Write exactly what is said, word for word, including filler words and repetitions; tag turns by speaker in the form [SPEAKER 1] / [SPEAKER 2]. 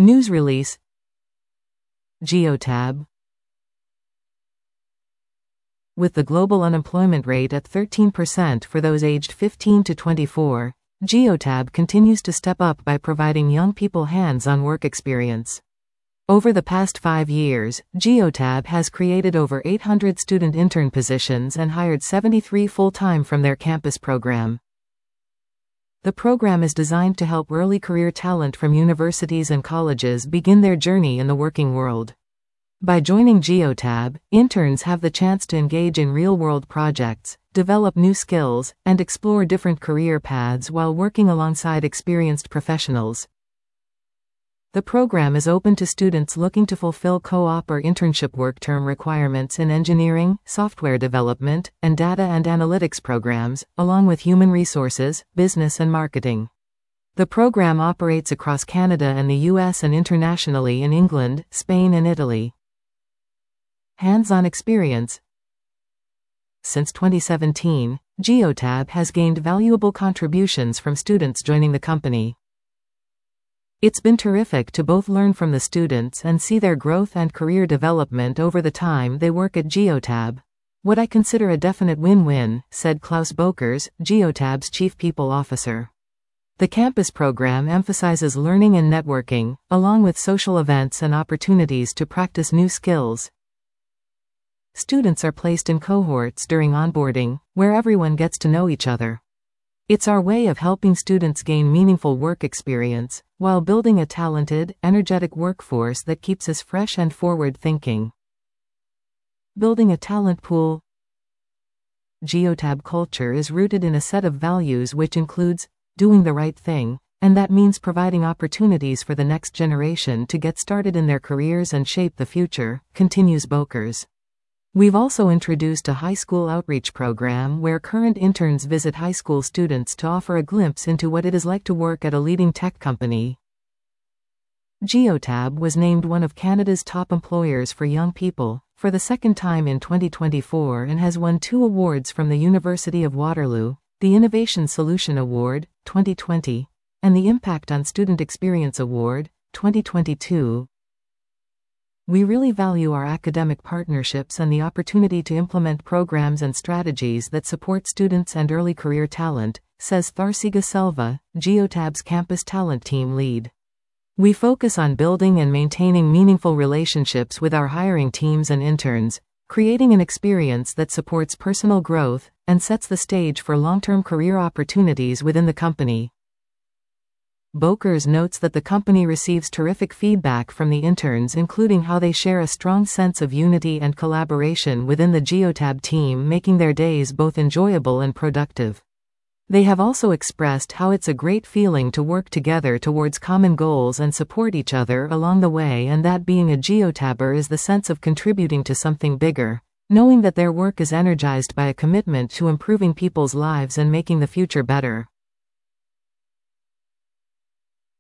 [SPEAKER 1] News release. Geotab. With the global unemployment rate at thirteen percent for those aged fifteen to twenty-four, Geotab continues to step up by providing young people hands-on work experience. Over the past five years, Geotab has created over eight hundred student intern positions and hired seventy-three full-time from their campus program. The program is designed to help early career talent from universities and colleges begin their journey in the working world. By joining Geotab, interns have the chance to engage in real-world projects, develop new skills, and explore different career paths while working alongside experienced professionals. The program is open to students looking to fulfill co-op or internship work term requirements in engineering, software development, and data and analytics programs, along with human resources, business and marketing. The program operates across Canada and the U S and internationally in England, Spain and Italy. Hands-on experience. Since twenty seventeen, Geotab has gained valuable contributions from students joining the company. It's been terrific to both learn from the students and see their growth and career development over the time they work at Geotab. What I consider a definite win-win, said Klaus Bokers, Geotab's Chief People Officer. The campus program emphasizes learning and networking, along with social events and opportunities to practice new skills. Students are placed in cohorts during onboarding, where everyone gets to know each other. It's our way of helping students gain meaningful work experience, while building a talented, energetic workforce that keeps us fresh and forward-thinking. Building a talent pool. Geotab culture is rooted in a set of values which includes doing the right thing, and that means providing opportunities for the next generation to get started in their careers and shape the future, continues Bokers. We've also introduced a high school outreach program where current interns visit high school students to offer a glimpse into what it is like to work at a leading tech company. Geotab was named one of Canada's top employers for young people for the second time in twenty twenty-four and has won two awards from the University of Waterloo, the Innovation Solution Award, twenty twenty, and the Impact on Student Experience Award, twenty twenty-two. We really value our academic partnerships and the opportunity to implement programs and strategies that support students and early career talent, says Tharsiga Selva, Geotab's campus talent team lead. We focus on building and maintaining meaningful relationships with our hiring teams and interns, creating an experience that supports personal growth and sets the stage for long-term career opportunities within the company. Bokers notes that the company receives terrific feedback from the interns, including how they share a strong sense of unity and collaboration within the Geotab team, making their days both enjoyable and productive. They have also expressed how it's a great feeling to work together towards common goals and support each other along the way, and that being a Geotabber is the sense of contributing to something bigger, knowing that their work is energized by a commitment to improving people's lives and making the future better.